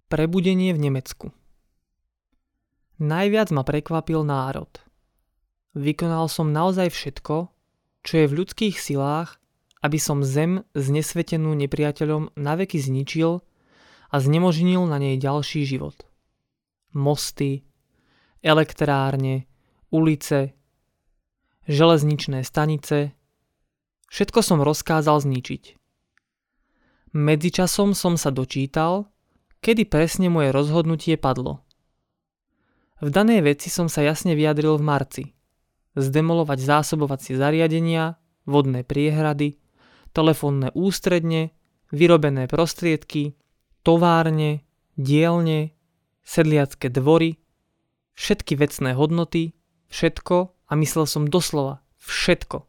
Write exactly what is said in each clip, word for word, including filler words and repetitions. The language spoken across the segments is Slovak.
Prebudenie v Nemecku. Najviac ma prekvapil národ. Vykonal som naozaj všetko, čo je v ľudských silách, aby som zem znesvetenú nepriateľom naveky zničil a znemožnil na nej ďalší život. Mosty, elektrárne, ulice, železničné stanice, všetko som rozkázal zničiť. Medzičasom som sa dočítal, kedy presne moje rozhodnutie padlo. V danej veci som sa jasne vyjadril v marci. Zdemolovať zásobovacie zariadenia, vodné priehrady, telefónne ústredne, vyrobené prostriedky, továrne, dielne, sedliacké dvory, všetky vecné hodnoty, všetko, a myslel som doslova všetko.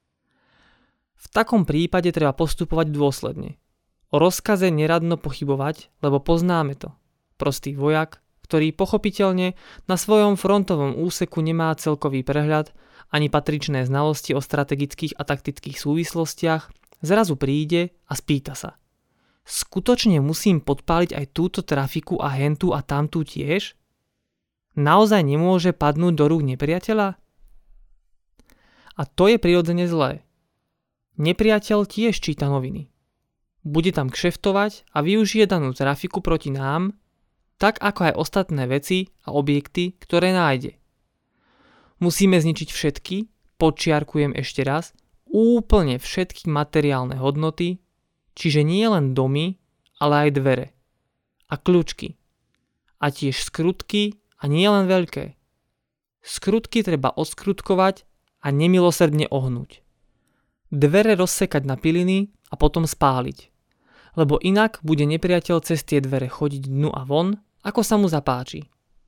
V takom prípade treba postupovať dôsledne. O rozkaze neradno pochybovať, lebo poznáme to. Prostý vojak, ktorý pochopiteľne na svojom frontovom úseku nemá celkový prehľad ani patričné znalosti o strategických a taktických súvislostiach, zrazu príde a spýta sa: skutočne musím podpáliť aj túto trafiku a hentu a tamtú tiež? Naozaj nemôže padnúť do rúk nepriateľa? A to je prirodzene zlé. Nepriateľ tiež číta noviny. Bude tam kšeftovať a využije danú trafiku proti nám, tak ako aj ostatné veci a objekty, ktoré nájde. Musíme zničiť všetky, podčiarkujem ešte raz, úplne všetky materiálne hodnoty, čiže nie len domy, ale aj dvere. A kľúčky. A tiež skrutky, a nie len veľké. Skrutky treba oskrutkovať a nemilosrdne ohnúť. Dvere rozsekať na piliny a potom spáliť. Lebo inak bude nepriateľ cez tie dvere chodiť dnu a von, ako sa mu zapáči.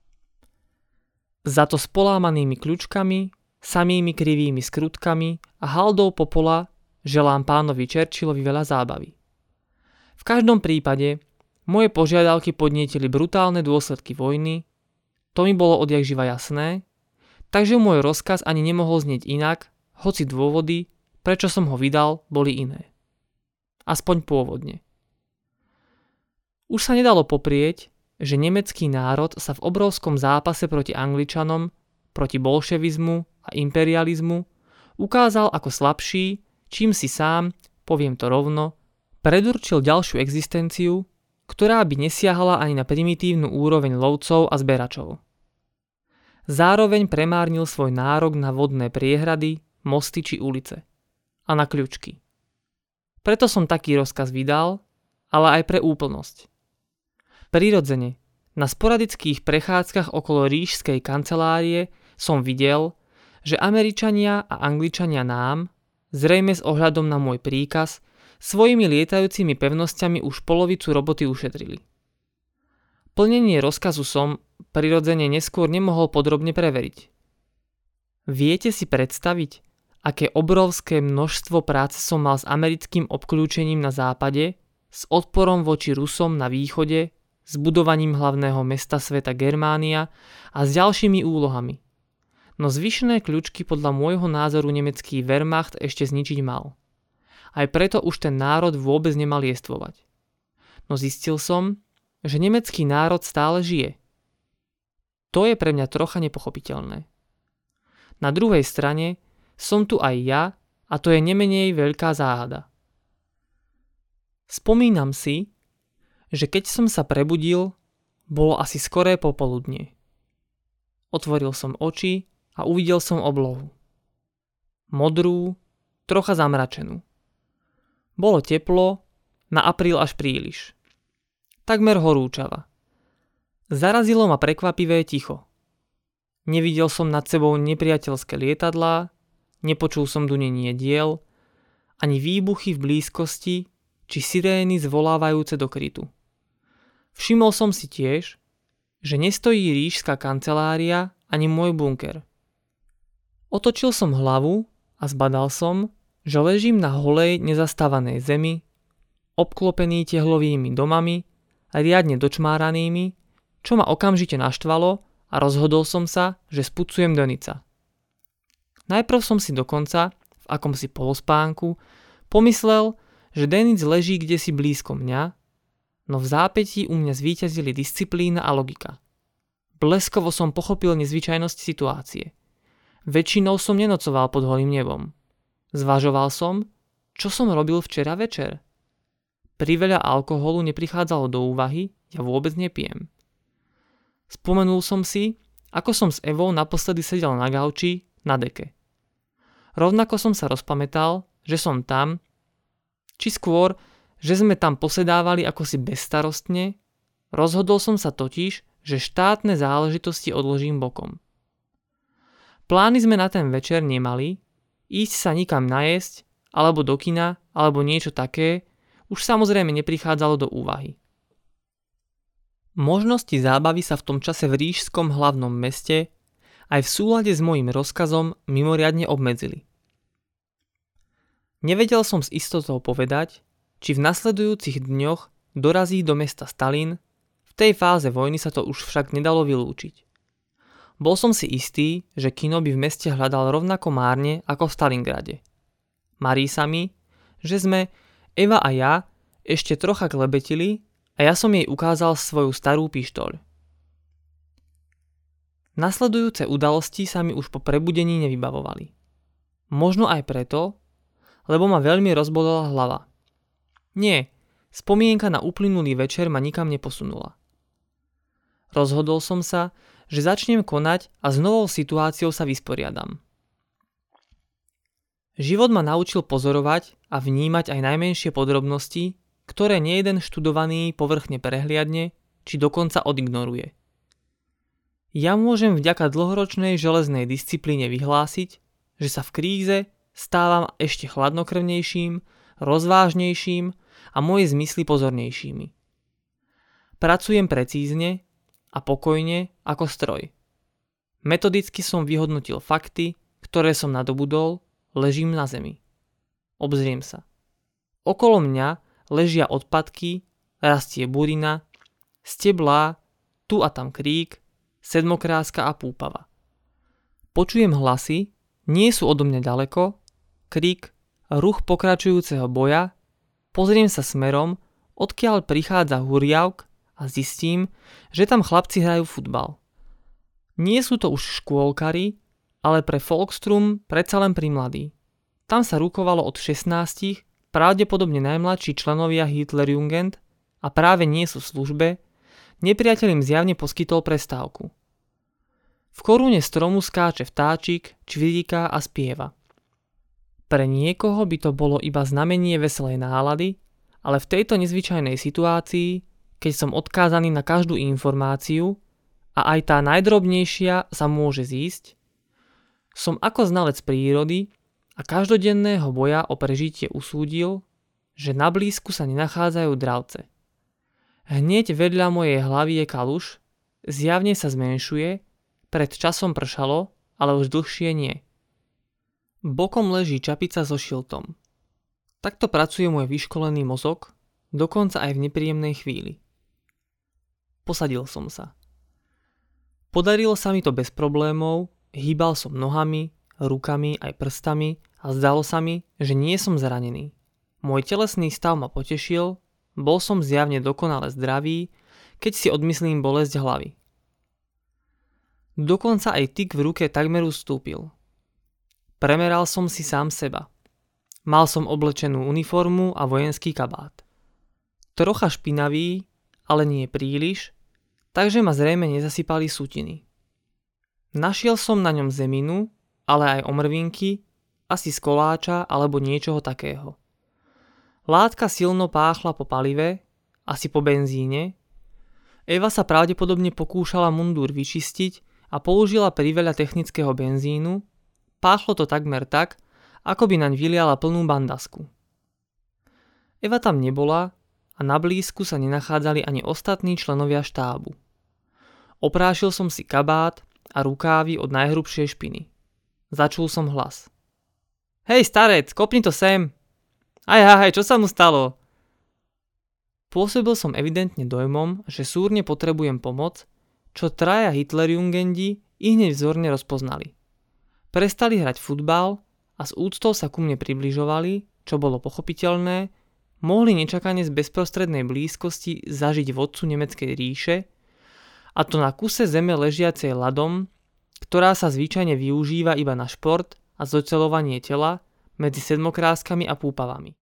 Za to s polámanými kľúčkami, samými krivými skrutkami a haldou popola želám pánovi Churchillovi veľa zábavy. V každom prípade moje požiadavky podnietili brutálne dôsledky vojny, to mi bolo odjakživa jasné, takže môj rozkaz ani nemohol znieť inak, hoci dôvody, prečo som ho vydal, boli iné. Aspoň pôvodne. Už sa nedalo poprieť, že nemecký národ sa v obrovskom zápase proti Angličanom, proti bolševizmu a imperializmu ukázal ako slabší, čím si sám, poviem to rovno, predurčil ďalšiu existenciu, ktorá by nesiahala ani na primitívnu úroveň lovcov a zberačov. Zároveň premárnil svoj nárok na vodné priehrady, mosty či ulice a na kľúčky. Preto som taký rozkaz vydal, ale aj pre úplnosť. Prirodzene, na sporadických prechádzkach okolo ríšskej kancelárie som videl, že Američania a Angličania nám, zrejme s ohľadom na môj príkaz, svojimi lietajúcimi pevnosťami už polovicu roboty ušetrili. Plnenie rozkazu som, prirodzene neskôr nemohol podrobne preveriť. Viete si predstaviť, aké obrovské množstvo práce som mal s americkým obklúčením na západe, s odporom voči Rusom na východe, s budovaním hlavného mesta sveta Germánia a s ďalšími úlohami. No zvyšné kľúčky podľa môjho názoru nemecký Wehrmacht ešte zničiť mal. Aj preto už ten národ vôbec nemal jestvovať. No zistil som, že nemecký národ stále žije. To je pre mňa trocha nepochopiteľné. Na druhej strane som tu aj ja a to je nemenej veľká záhada. Spomínam si, že keď som sa prebudil, bolo asi skoré popoludnie. Otvoril som oči a uvidel som oblohu. Modrú, trocha zamračenú. Bolo teplo, na apríl až príliš. Takmer horúčava. Zarazilo ma prekvapivé ticho. Nevidel som nad sebou nepriateľské lietadlá, nepočul som dunenie diel, ani výbuchy v blízkosti, či sirény zvolávajúce do krytu. Všimol som si tiež, že nestojí ríšska kancelária ani môj bunker. Otočil som hlavu a zbadal som, že ležím na holej nezastávanej zemi, obklopený tehlovými domami a riadne dočmáranými, čo ma okamžite naštvalo a rozhodol som sa, že spucujem do nica. Najprv som si dokonca, v akomsi polospánku, pomyslel, že Denic leží kdesi blízko mňa, no v zápätí u mňa zvíťazili disciplína a logika. Bleskovo som pochopil nezvyčajnosť situácie. Väčšinou som nenocoval pod holým nebom. Zvažoval som, čo som robil včera večer. Priveľa alkoholu neprichádzalo do úvahy, ja vôbec nepijem. Spomenul som si, ako som s Evou naposledy sedel na gauči na deke. Rovnako som sa rozpamätal, že som tam, či skôr, že sme tam posedávali ako si bezstarostne, rozhodol som sa totiž, že štátne záležitosti odložím bokom. Plány sme na ten večer nemali, ísť sa nikam najesť, alebo do kina, alebo niečo také, už samozrejme neprichádzalo do úvahy. Možnosti zábavy sa v tom čase v ríšskom hlavnom meste aj v súlade s mojím rozkazom mimoriadne obmedzili. Nevedel som s istotou povedať, či v nasledujúcich dňoch dorazí do mesta Stalin, v tej fáze vojny sa to už však nedalo vylúčiť. Bol som si istý, že kino by v meste hľadal rovnako márne ako v Stalingrade. Marí sa mi, že sme, Eva a ja, ešte trocha klebetili a ja som jej ukázal svoju starú pištoľ. Nasledujúce udalosti sa mi už po prebudení nevybavovali. Možno aj preto, lebo ma veľmi rozbolela hlava. Nie, spomienka na uplynulý večer ma nikam neposunula. Rozhodol som sa, že začnem konať a s novou situáciou sa vysporiadam. Život ma naučil pozorovať a vnímať aj najmenšie podrobnosti, ktoré nejeden študovaný povrchne prehliadne, či dokonca odignoruje. Ja môžem vďaka dlhoročnej železnej disciplíne vyhlásiť, že sa v kríze stávam ešte chladnokrvnejším, rozvážnejším a moje zmysly pozornejšími. Pracujem precízne a pokojne ako stroj. Metodicky som vyhodnotil fakty, ktoré som nadobudol, ležím na zemi. Obzriem sa. Okolo mňa ležia odpadky, rastie burina, steblá, tu a tam krík, sedmokráska a púpava. Počujem hlasy, nie sú odo mňa ďaleko, krík, ruch pokračujúceho boja, pozriem sa smerom, odkiaľ prichádza huriavk a zistím, že tam chlapci hrajú futbal. Nie sú to už škôlkari, ale pre Volkstrum predsa len primladí. Tam sa rukovalo od šestnástich, pravdepodobne najmladší členovia Hitlerjugend a práve nie sú v službe, nepriateľ im zjavne poskytol prestávku. V korune stromu skáče vtáčik, čviríka a spieva. Pre niekoho by to bolo iba znamenie veselej nálady, ale v tejto nezvyčajnej situácii, keď som odkázaný na každú informáciu a aj tá najdrobnejšia sa môže zísť, som ako znalec prírody a každodenného boja o prežitie usúdil, že na blízku sa nenachádzajú dravce. Hneď vedľa mojej hlavy je kaluš, zjavne sa zmenšuje, pred časom pršalo, ale už dlhšie nie. Bokom leží čapica so šiltom. Takto pracuje môj vyškolený mozog, dokonca aj v nepríjemnej chvíli. Posadil som sa. Podarilo sa mi to bez problémov, hýbal som nohami, rukami aj prstami a zdalo sa mi, že nie som zranený. Môj telesný stav ma potešil, bol som zjavne dokonale zdravý, keď si odmyslím bolesť hlavy. Dokonca aj tik v ruke takmer ustúpil. Premeral som si sám seba. Mal som oblečenú uniformu a vojenský kabát. Trocha špinavý, ale nie príliš, takže ma zrejme nezasypali sutiny. Našiel som na ňom zeminu, ale aj omrvinky, asi z koláča alebo niečoho takého. Látka silno páchla po palive, asi po benzíne. Eva sa pravdepodobne pokúšala mundúr vyčistiť a použila priveľa technického benzínu, páchlo to takmer tak, ako by naň vyliala plnú bandasku. Eva tam nebola a na blízku sa nenachádzali ani ostatní členovia štábu. Oprášil som si kabát a rukávy od najhrubšej špiny. Začul som hlas. Hej starec, kopni to sem! Aj, aj, čo sa mu stalo? Pôsobil som evidentne dojmom, že súrne potrebujem pomoc, čo traja Hitlerjugendi ihneď vzorne rozpoznali. Prestali hrať futbal a s úctou sa ku mne približovali, čo bolo pochopiteľné, mohli nečakane z bezprostrednej blízkosti zažiť vodcu nemeckej ríše, a to na kuse zeme ležiacej ľadom, ktorá sa zvyčajne využíva iba na šport a zoceľovanie tela medzi sedmokráskami a púpavami.